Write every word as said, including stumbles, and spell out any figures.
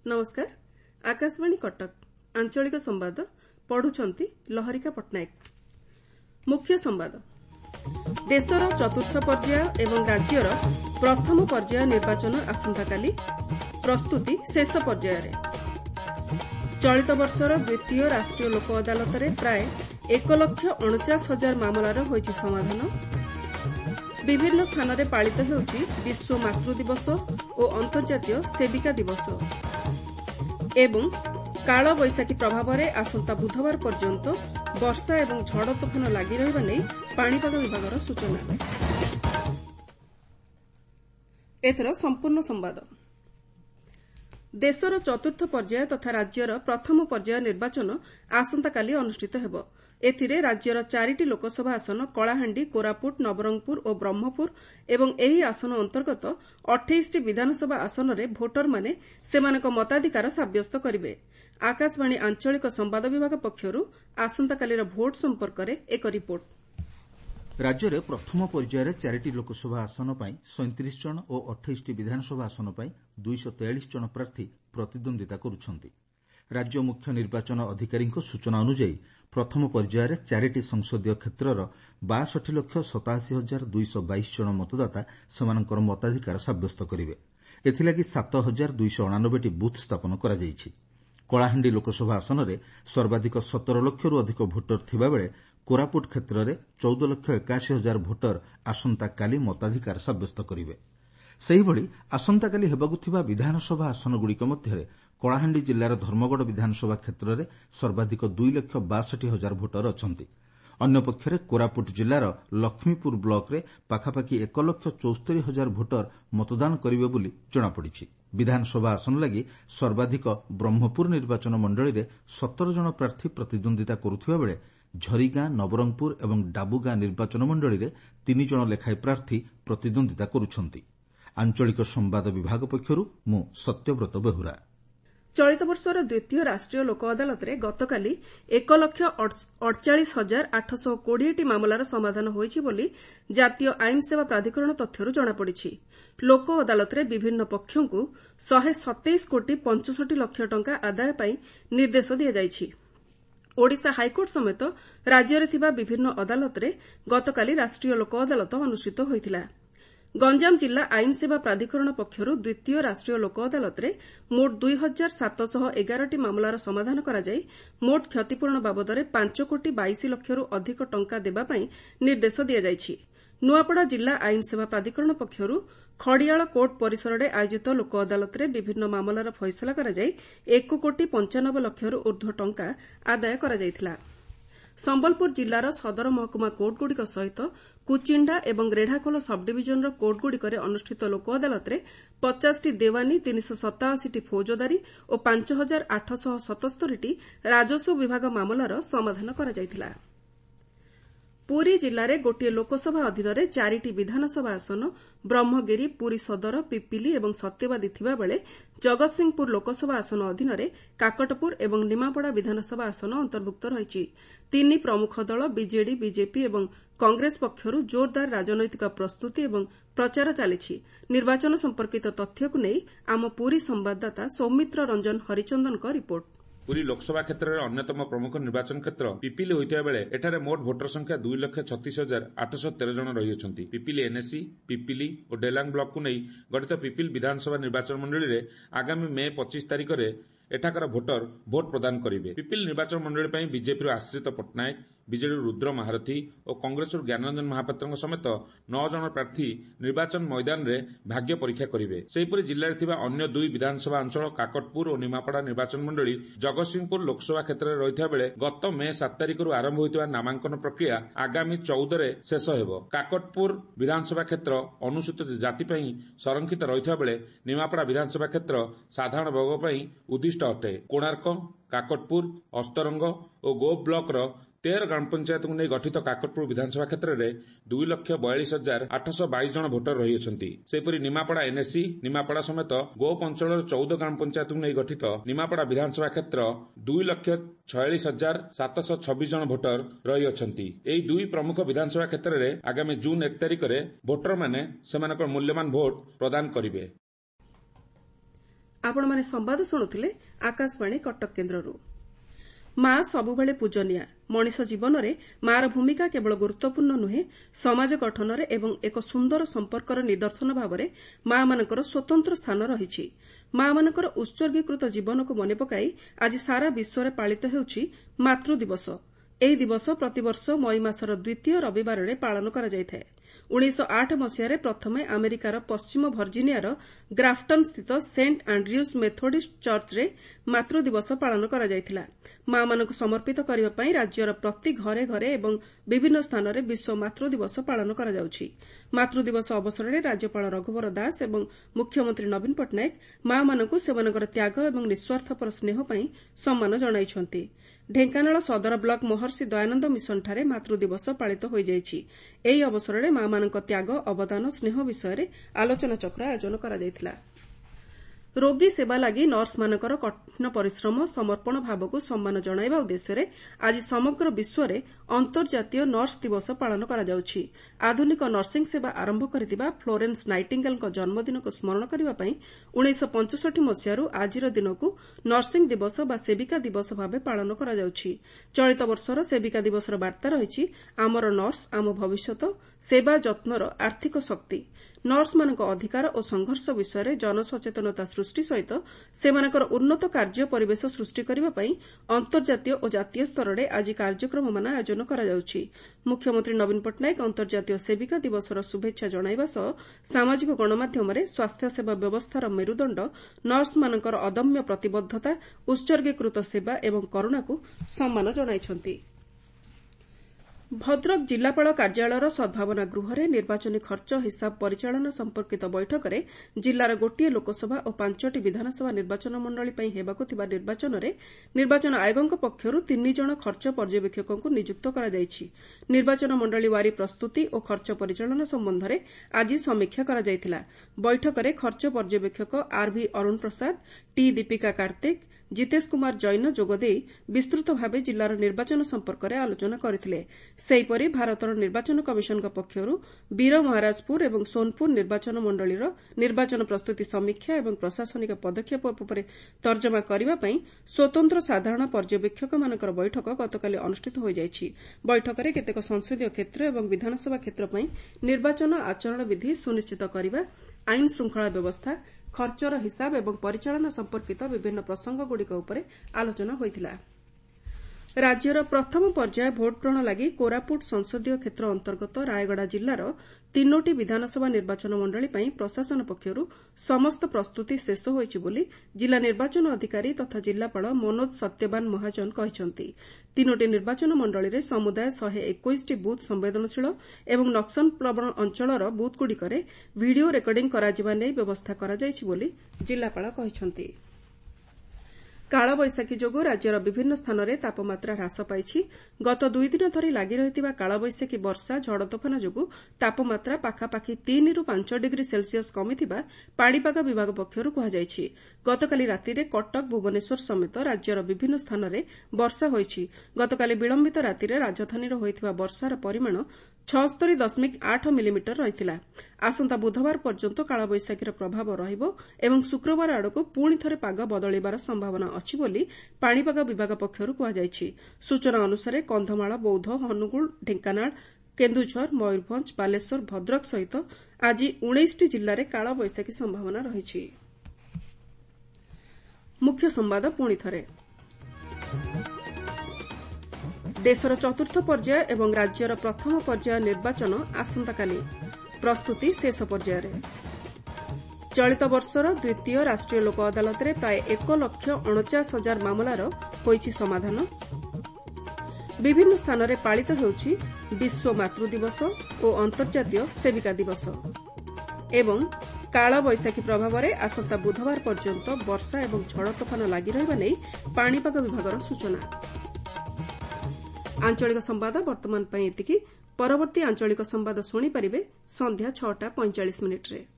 नमस्कार। आकाशवाणी कटक आंचलिक संवाद पढ़ुछंती लहरिका पट्टनायक। मुख्य संवाद। देशर चतुर्थ पर्याय एवं राज्यर प्रथम पर्याय निर्वाचन आसंताकाली, प्रस्तुति शेष पर्याय। चलित वर्षर द्वितीय राष्ट्रीय लोक अदालत रे प्राय एक लक्ष अणचाश हजार मामलार होइछि समाधान। विभिन्न स्थान रे पालित हेउछि विश्व मातृ दिवस और अंतर्जातीय सेविका दिवस। एवं काल बैशाखी प्रभाव में आसंता बुधवार पर्यंत वर्षा एवं झड़ तोफान लगी रहिबा नै पाणीपाग विभागर सूचना। एथर संपूर्ण संवाद। देशर चतुर्थ पर्याय तथा राज्यर प्रथम पर्याय निर्वाचन आसंताकाली अनुष्ठित हेब। एथिरे राज्यर चारिटी लोकसभा आसन कलाहांडी, कोरापुट, नवरंगपुर और ब्रह्मपुर एवं एही आसन अंतर्गत अट्ठाईस टी विधानसभा आसन रे भोटर माने सेमानक मताधिकार साब्यस्त करिवे। आकाशवाणी आंचलिक संवाद विभाग पक्षरु आसंताकालीर भोट संपर्क रे एक रिपोर्ट। राज्य में प्रथम पर्यायर चारिटी लोकसभा आसन पर सैंतीस जन और अट्ठाईस टी विधानसभा आसन पर दुईश तेयालीस जन प्रार्थी प्रतिद्वंदिता करुछंती। राज्य मुख्य निर्वाचन अधिकारी सूचना अनुसार प्रथम पर्यायर चारिटी संसदीय क्षेत्रर बासठ लक्ष सताशी हजार दुईश बैश जन मतदाता सेमानकर मताधिकार साब्यस्त करेंगे। एथिलागि सात हजार दुईश अणानबे टी बुथ स्थापन करा जायछि। कलाहांडी लोकसभा आसन में सर्वाधिक सतर लक्षरू अधिक भोटर थिबा बेले कोरापुट क्षेत्र में चौदह लक्ष एकाशी हजार भोटर आसंताकाली मताधिकार साब्यस्त करेंगे। सेहिभଳି आसंताकाली हेबाकु थिबा विधानसभा आसनगुड़िक मध्य कलाहांडी जिल्लार धर्मगढ़ विधानसभा क्षेत्र में सर्वाधिक दुई लक्ष बासठ हजार भोटर अछंती। अन्यपक्षरे कोरापुट जिल्लार लक्ष्मीपुर ब्लॉक रे पाखापाखि एक लक्ष चौस्तरी हजार भोटर मतदान करिवे बोली जणापड़िछि। विधानसभा आसन लगी सर्वाधिक ब्रह्मपुर निर्वाचन मंडली रे सतर जन प्रार्थी प्रतिद्वंदिता करुथिबा बेले झरीगां, नवरंगपुर एवं डाबुगां निर्वाचन मंडली रे तीन जन लेखाय प्रार्थी प्रतिद्वंदिता करुछंती। आंचलिक संवाद विभाग पक्षरु मु सत्यव्रत बेहुरा। चलित वर्षर द्वितीय राष्ट्रीय लोक अदालत रे गतकाली एक लक्ष अड़चाश हजार आठश कोड़े टी मामलार समाधान होइछि बोली जातीय आईन सेवा प्राधिकरण तथ्यरू जणापड़िछि। लोक अदालत रे विभिन्न पक्षों शहे सतैश कोटी पंचषठी लक्ष टंका आदाय पई निर्देश दिया जाइछि। ओडिशा हाईकोर्ट समेत राज्य रे थिबा विभिन्न अदालत रे गतकाली राष्ट्रीय लोक अदालत अनुष्ठित होइथिला। गंजाम जिला आईन सेवा प्राधिकरण पक्षरु द्वितीय राष्ट्रीय लोक अदालत रे मोट दुई हजार सातशह एगार टी मामलार समाधान करा जाई मोट क्षतिपूरण बाबदरे पांच कोटी बाईस लक्षरू अधिक टंका देबा पई निर्देश दिया जाइछि। नुआपड़ा जिला आईन सेवा प्राधिकरण पक्षरु खड़ियाल कोर्ट परिसर में आयोजित लोक अदालत रे विभिन्न मामलार फैसला करा जाई एक कोटी पंचानबे लक्षरू ऊर्ध्व टंका आदाय करा जाइथिला। संबलपुर जिलार सदर महकुमा कोर्टगुड़िक सहित कुचिंडा एवं रेढ़ाखोल सबडिविजनर कोर्टगुड़िकरे अनुष्ठित लोक अदालत रे पचास टी देवानी, तीन सौ सताशी टी फौजदारी और पांच हजार आठशह सतस्तरी टी राजस्व विभाग मामलार समाधान करा जाइथिला। पुरी जिले में गोटे लोकसभा अधीन चारिटी विधानसभा आसन ब्रह्मगिरी, पुरी सदर, पिपिली और सत्यवादी थिबा बेले जगतसिंहपुर लोकसभा आसन अधीन काकटपुर और निमापड़ा विधानसभा आसन अंतर्भुक्त रही। तीन प्रमुख दल बीजेडी, बीजेपी और कांग्रेस पक्षरु जोरदार राजनैतिक प्रस्तुति और प्रचार चली। निर्वाचन संपर्कित तथ्य को नहीं आम पुरी संवाददाता सौमित्र रंजन हरिचंदन का रिपोर्ट। पुरी लोकसभा क्षेत्र में अन्यतम प्रमुख निर्वाचन क्षेत्र पिपिली होता बेले एठारे मोट भोटर संख्या दुई लक्ष छत्तीस हजार आठश तेरह जन रही अछंती। पिपिली एनएसी, पिपिली और डेलांग ब्लॉक को नहीं गठित पिपिल विधानसभा निर्वाचन मंडली रे आगामी मे पच्चीस तारिख रे एठाकार भोटर भोट प्रदान करेंगे। पिपिल निर्वाचन मंडली बीजेपी आश्रित पट्टनायक, बीजेडी रुद्र महारथी और कांग्रेस ज्ञानरंजन महापात्र समेत नौ जन प्रार्थी निर्वाचन मैदान रे भाग्य परीक्षा करेंगे। सेहीपरि जिले में अन्य दुई विधानसभा अंचल काकटपुर और निमापड़ा निर्वाचन मंडली जगतसिंहपुर लोकसभा क्षेत्र में रही बेले गत मे सात तारिख आरंभ होता नामांकन प्रक्रिया आगामी चौदह रे शेष हेब। काकटपुर विधानसभा क्षेत्र अनुसूचित जाति संरक्षित रही बेले निमापड़ा विधानसभा क्षेत्र साधारण वर्ग उद्दिष्ट अटे। कोणार्क, काकटपुर, अस्तरंग और गो ब्लॉक तेरह ग्राम पंचायत को नहीं गठित काकटपुर विधानसभा क्षेत्र में दुई लक्ष बयालीस हजार आठश बैश जन भोटर रही अछंती। सेहीपरि निमापड़ा एनएसी, निमापड़ा समेत गोप अंचल चौदह ग्राम पंचायत को नहीं गठित निमापड़ा विधानसभा क्षेत्र दुई लक्ष छयालीस हजार सातश छब्बीस जन भोटर रही अछंती। एही दुई प्रमुख विधानसभा क्षेत्र में आगामी जून एक तारिख में भोटर माने सेमानकर मूल्यवान भोट प्रदान करिवे। ଆପଣମାନେ ସମ୍ବାଦ ଶୁଣୁଥିଲେ ଆକାଶବାଣୀ କଟକ କେନ୍ଦ୍ରରୁ। ମା ସବୁବେଳେ ପୂଜନୀୟା। ମଣିଷ ଜୀବନରେ ମା'ର ଭୂମିକା କେବଳ ଗୁରୁତ୍ୱପୂର୍ଣ୍ଣ ନୁହେଁ, ସମାଜ ଗଠନରେ ଏବଂ ଏକ ସୁନ୍ଦର ସମ୍ପର୍କର ନିଦର୍ଶନ ଭାବରେ ମା'ମାନଙ୍କର ସ୍ୱତନ୍ତ୍ର ସ୍ଥାନ ରହିଛି। ମା'ମାନଙ୍କର ଉତ୍ସର୍ଗୀକୃତ ଜୀବନକୁ ମନେପକାଇ ଆଜି ସାରା ବିଶ୍ୱରେ ପାଳିତ ହେଉଛି ମାତୃ ଦିବସ। ଏହି ଦିବସ ପ୍ରତିବର୍ଷ ମଇ ମାସର ଦ୍ୱିତୀୟ ରବିବାରରେ ପାଳନ କରାଯାଇଥାଏ। ଉଣେଇଶହ ଆଠ ମସିହାରେ ପ୍ରଥମେ ଆମେରିକାର ପଶ୍ଚିମ ଭର୍ଜିନିଆର ଗ୍ରାଫ୍ଟନ୍ସ୍ଥିତ ସେଣ୍ଟ ଆଣ୍ଡ୍ରିଉସ୍ ମେଥୋଡିଷ୍ଟ ଚର୍ଚ୍ଚରେ ମାତୃ ଦିବସ ପାଳନ କରାଯାଇଥିଲା। ମା'ମାନଙ୍କୁ ସମର୍ପିତ କରିବା ପାଇଁ ରାଜ୍ୟର ପ୍ରତି ଘରେ ଘରେ ଏବଂ ବିଭିନ୍ନ ସ୍ଥାନରେ ବିଶ୍ୱ ମାତୃ ଦିବସ ପାଳନ କରାଯାଉଛି। ମାତୃ ଦିବସ ଅବସରରେ ରାଜ୍ୟପାଳ ରଘୁବର ଦାସ ଏବଂ ମୁଖ୍ୟମନ୍ତ୍ରୀ ନବୀନ ପଟ୍ଟନାୟକ ମା'ମାନଙ୍କୁ ସେମାନଙ୍କର ତ୍ୟାଗ ଏବଂ ନିଃସ୍ୱାର୍ଥପର ସ୍ନେହ ପାଇଁ ସମ୍ମାନ ଜଣାଇଛନ୍ତି। ଢେଙ୍କାନାଳ ସଦର ବ୍ଲକ ମହର୍ଷି ଦୟାନନ୍ଦ ମିଶନଠାରେ ମାତୃ ଦିବସ ପାଳିତ ହୋଇଯାଇଛି। ଏହି ଅବସରରେ ମା'ମାନଙ୍କ ତ୍ୟାଗ, ଅବଦାନ, ସ୍ନେହ ବିଷୟରେ ଆଲୋଚନାଚକ୍ର ଆୟୋଜନ କରାଯାଇଥିଲା। ରୋଗୀ ସେବା ଲାଗି ନର୍ସମାନଙ୍କର କଠିନ ପରିଶ୍ରମ, ସମର୍ପଣ ଭାବକୁ ସମ୍ମାନ ଜଣାଇବା ଉଦ୍ଦେଶ୍ୟରେ ଆଜି ସମଗ୍ର ବିଶ୍ୱରେ ଅନ୍ତର୍ଜାତୀୟ ନର୍ସ ଦିବସ ପାଳନ କରାଯାଉଛି। ଆଧୁନିକ ନର୍ସିଂ ସେବା ଆରମ୍ଭ କରିଥିବା ଫ୍ଲୋରେନ୍ସ ନାଇଟିଙ୍ଗେଲଙ୍କ ଜନ୍ମଦିନକୁ ସ୍ମରଣ କରିବା ପାଇଁ ଉଣେଇଶହ ପଞ୍ଚଷଠି ମସିହାରୁ ଆଜିର ଦିନକୁ ନର୍ସିଂ ଦିବସ ବା ସେବିକା ଦିବସ ଭାବେ ପାଳନ କରାଯାଉଛି। ଚଳିତ ବର୍ଷର ସେବିକା ଦିବସର ବାର୍ତ୍ତା ରହିଛି, ଆମର ନର୍ସ ଆମ ଭବିଷ୍ୟତ, ସେବା ଯତ୍ନର ଆର୍ଥିକ ଶକ୍ତି। ନର୍ସମାନଙ୍କ ଅଧିକାର ଓ ସଂଘର୍ଷ ବିଷୟରେ ଜନସଚେତନତା ସୃଷ୍ଟି ସହିତ ସେମାନଙ୍କର ଉନ୍ନତ କାର୍ଯ୍ୟ ପରିବେଶ ସୃଷ୍ଟି କରିବା ପାଇଁ ଅନ୍ତର୍ଜାତୀୟ ଓ ଜାତୀୟ ସ୍ତରରେ ଆଜି କାର୍ଯ୍ୟକ୍ରମମାନ ଆୟୋଜନ କରାଯାଉଛି। ମୁଖ୍ୟମନ୍ତ୍ରୀ ନବୀନ ପଟ୍ଟନାୟକ ଅନ୍ତର୍ଜାତୀୟ ସେବିକା ଦିବସର ଶୁଭେଚ୍ଛା ଜଣାଇବା ସହ ସାମାଜିକ ଗଣମାଧ୍ୟମରେ ସ୍ୱାସ୍ଥ୍ୟସେବା ବ୍ୟବସ୍ଥାର ମେରୁଦଣ୍ଡ ନର୍ସମାନଙ୍କର ଅଦମ୍ୟ ପ୍ରତିବଦ୍ଧତା, ଉତ୍ସର୍ଗୀକୃତ ସେବା ଏବଂ କରୁଣାକୁ ସମ୍ମାନ ଜଣାଇଛନ୍ତି। ଭଦ୍ରକ ଜିଲ୍ଲାପାଳ କାର୍ଯ୍ୟାଳୟର ସଦ୍ଭାବନା ଗୃହରେ ନିର୍ବାଚନୀ ଖର୍ଚ୍ଚ ହିସାବ ପରିଚାଳନା ସମ୍ପର୍କିତ ବୈଠକରେ ଜିଲ୍ଲାର ଗୋଟିଏ ଲୋକସଭା ଓ ପାଞ୍ଚଟି ବିଧାନସଭା ନିର୍ବାଚନ ମଣ୍ଡଳୀ ପାଇଁ ହେବାକୁ ଥିବା ନିର୍ବାଚନରେ ନିର୍ବାଚନ ଆୟୋଗଙ୍କ ପକ୍ଷରୁ ତିନି ଜଣ ଖର୍ଚ୍ଚ ପର୍ଯ୍ୟବେକ୍ଷକଙ୍କୁ ନିଯୁକ୍ତ କରାଯାଇଛି। ନିର୍ବାଚନ ମଣ୍ଡଳୀ ୱାରି ପ୍ରସ୍ତୁତି ଓ ଖର୍ଚ୍ଚ ପରିଚାଳନା ସମ୍ବନ୍ଧରେ ଆଜି ସମୀକ୍ଷା କରାଯାଇଥିଲା। ବୈଠକରେ ଖର୍ଚ୍ଚ ପର୍ଯ୍ୟବେକ୍ଷକ ଆର୍ଭି ଅରୁଣ ପ୍ରସାଦ, ଟି ଦୀପିକା କାର୍ତ୍ତିକ, ଜିତେଶ କୁମାର ଜୈନ ଯୋଗଦେଇ ବିସ୍ତୃତ ଭାବେ ଜିଲ୍ଲାର ନିର୍ବାଚନ ସମ୍ପର୍କରେ ଆଲୋଚନା କରିଥିଲେ। ସେହିପରି ଭାରତର ନିର୍ବାଚନ କମିଶନଙ୍କ ପକ୍ଷରୁ ବୀର ମହାରାଜପୁର ଏବଂ ସୋନପୁର ନିର୍ବାଚନ ମଣ୍ଡଳୀର ନିର୍ବାଚନ ପ୍ରସ୍ତୁତି ସମୀକ୍ଷା ଏବଂ ପ୍ରଶାସନିକ ପଦକ୍ଷେପ ଉପରେ ତର୍ଜମା କରିବା ପାଇଁ ସ୍ୱତନ୍ତ୍ର ସାଧାରଣ ପର୍ଯ୍ୟବେକ୍ଷକମାନଙ୍କର ବୈଠକ ଗତକାଲି ଅନୁଷ୍ଠିତ ହୋଇଯାଇଛି। ବୈଠକରେ କେତେକ ସଂସଦୀୟ କ୍ଷେତ୍ର ଏବଂ ବିଧାନସଭା କ୍ଷେତ୍ର ପାଇଁ ନିର୍ବାଚନ ଆଚରଣ ବିଧି ସୁନିଶ୍ଚିତ କରିବା, ଆଇନ ଶୃଙ୍ଖଳା ବ୍ୟବସ୍ଥା, ଖର୍ଚ୍ଚର ହିସାବ ଏବଂ ପରିଚାଳନା ସମ୍ପର୍କିତ ବିଭିନ୍ନ ପ୍ରସଙ୍ଗଗୁଡ଼ିକ ଉପରେ ଆଲୋଚନା ହୋଇଥିଲା। ରାଜ୍ୟର ପ୍ରଥମ ପର୍ଯ୍ୟାୟ ଭୋଟ୍ଗ୍ରହଣ ଲାଗି କୋରାପୁଟ ସଂସଦୀୟ କ୍ଷେତ୍ର ଅନ୍ତର୍ଗତ ରାୟଗଡ଼ା ଜିଲ୍ଲାର ତିନୋଟି ବିଧାନସଭା ନିର୍ବାଚନ ମଣ୍ଡଳୀ ପାଇଁ ପ୍ରଶାସନ ପକ୍ଷରୁ ସମସ୍ତ ପ୍ରସ୍ତୁତି ଶେଷ ହୋଇଛି ବୋଲି ଜିଲ୍ଲା ନିର୍ବାଚନ ଅଧିକାରୀ ତଥା ଜିଲ୍ଲାପାଳ ମନୋଜ ସତ୍ୟବାନ ମହାଜନ କହିଛନ୍ତି। ତିନୋଟି ନିର୍ବାଚନ ମଣ୍ଡଳୀରେ ସମୁଦାୟ ଶହେ ଏକୋଇଶଟି ବୁଥ୍ ସମ୍ବେଦନଶୀଳ ଏବଂ ନକ୍ସଲ ପ୍ରବଣ ଅଞ୍ଚଳର ବୁଥ୍ଗୁଡ଼ିକରେ ଭିଡ଼ିଓ ରେକର୍ଡିଂ କରାଯିବା ନେଇ ବ୍ୟବସ୍ଥା କରାଯାଇଛି ବୋଲି ଜିଲ୍ଲାପାଳ କହିଛନ୍ତି। କାଳବୈଶାଖୀ ଯୋଗୁଁ ରାଜ୍ୟର ବିଭିନ୍ନ ସ୍ଥାନରେ ତାପମାତ୍ରା ହ୍ରାସ ପାଇଛି। ଗତ ଦୁଇଦିନ ଧରି ଲାଗି ରହିଥିବା କାଳବୈଶାଖୀ ବର୍ଷା, ଝଡ଼ ତୋଫାନ ଯୋଗୁଁ ତାପମାତ୍ରା ପାଖାପାଖି ତିନିରୁ ପାଞ୍ଚ ଡିଗ୍ରୀ ସେଲ୍ସିୟସ୍ କମିଥିବା ପାଣିପାଗ ବିଭାଗ ପକ୍ଷରୁ କୁହାଯାଇଛି। ଗତକାଲି ରାତିରେ କଟକ, ଭୁବନେଶ୍ୱର ସମେତ ରାଜ୍ୟର ବିଭିନ୍ନ ସ୍ଥାନରେ ବର୍ଷା ହୋଇଛି। ଗତକାଲି ବିଳମ୍ବିତ ରାତିରେ ରାଜଧାନୀରେ ହୋଇଥିବା ବର୍ଷାର ପରିମାଣ ଛଅସ୍ତରୀ ଦଶମିକ ଆଠ ମିଲିମିଟର ରହିଥିଲା। ଆସନ୍ତା ବୁଧବାର ପର୍ଯ୍ୟନ୍ତ କାଳବୈଶାଖୀର ପ୍ରଭାବ ରହିବ ଏବଂ ଶୁକ୍ରବାର ଆଡ଼କୁ ପୁଣି ଥରେ ପାଗ ବଦଳିବାର ସମ୍ଭାବନା ଅଛି ବୋଲି ପାଣିପାଗ ବିଭାଗ ପକ୍ଷରୁ କୁହାଯାଇଛି। ସୂଚନା ଅନୁସାରେ କନ୍ଧମାଳ, ବୌଦ୍ଧ, ଅନୁଗୁଳ, ଢେଙ୍କାନାଳ, କେନ୍ଦୁଝର, ମୟୂରଭଞ୍ଜ, ବାଲେଶ୍ୱର, ଭଦ୍ରକ ସହିତ ଆଜି ଉଣେଇଶଟି ଜିଲ୍ଲାରେ କାଳବୈଶାଖୀ ସମ୍ଭାବନା ରହିଛି। ମୁଖ୍ୟ ସମ୍ବାଦ ପୁଣିଥରେ। ଦେଶର ଚତୁର୍ଥ ପର୍ଯ୍ୟାୟ ଏବଂ ରାଜ୍ୟର ପ୍ରଥମ ପର୍ଯ୍ୟାୟ ନିର୍ବାଚନ ଆସନ୍ତାକାଲି। ପ୍ରସ୍ତୁତି ଶେଷ ପର୍ଯ୍ୟାୟରେ। ଚଳିତ ବର୍ଷର ଦ୍ୱିତୀୟ ରାଷ୍ଟ୍ରୀୟ ଲୋକ ଅଦାଲତରେ ପ୍ରାୟ ଏକ ଲକ୍ଷ ଅଣଚାଶ ହଜାର ମାମଲାର ହୋଇଛି ସମାଧାନ। ବିଭିନ୍ନ ସ୍ଥାନରେ ପାଳିତ ହେଉଛି ବିଶ୍ୱ ମାତୃ ଦିବସ ଓ ଅନ୍ତର୍ଜାତୀୟ ସେବିକା ଦିବସ। ଏବଂ କାଳବୈଶାଖୀ ପ୍ରଭାବରେ ଆସନ୍ତା ବୁଧବାର ପର୍ଯ୍ୟନ୍ତ ବର୍ଷା ଏବଂ ଝଡ଼ ତୋଫାନ ଲାଗି ରହିବା ନେଇ ପାଣିପାଗ ବିଭାଗର ସୂଚନା। ଆଞ୍ଚଳିକ ସମ୍ବାଦ ବର୍ତ୍ତମାନ ପାଇଁ ଏତିକି। ପରବର୍ତ୍ତୀ ଆଞ୍ଚଳିକ ସମ୍ବାଦ ଶୁଣିପାରିବେ ସନ୍ଧ୍ୟା ଛଅଟା ପଇଁଚାଳିଶ ମିନିଟ୍ରେ।